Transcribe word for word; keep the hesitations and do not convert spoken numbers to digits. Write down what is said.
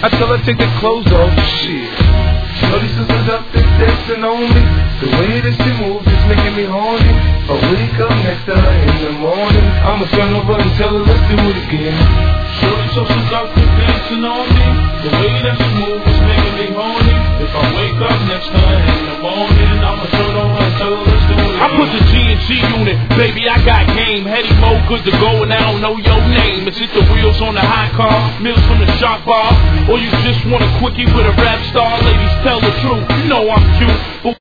I tell her take the clothes off. Shit. Shorty stood up and dancing on me. The way that she moves is making me horny. If I wake up next to her in the morning, I'ma turn over and tell her let's do it again. Shorty so seductive dancing on me. The way that she moves is making me horny. If I wake up next to her in the morning, I'ma turn over and tell her let's do it again. I put the G and G unit, baby I got game. Heady mo good to go and I don't know your name. Is it the wheels on the hot car, meals from the shop bar, or you just want a quickie with a rap star? Ladies tell the truth, you know I'm cute. But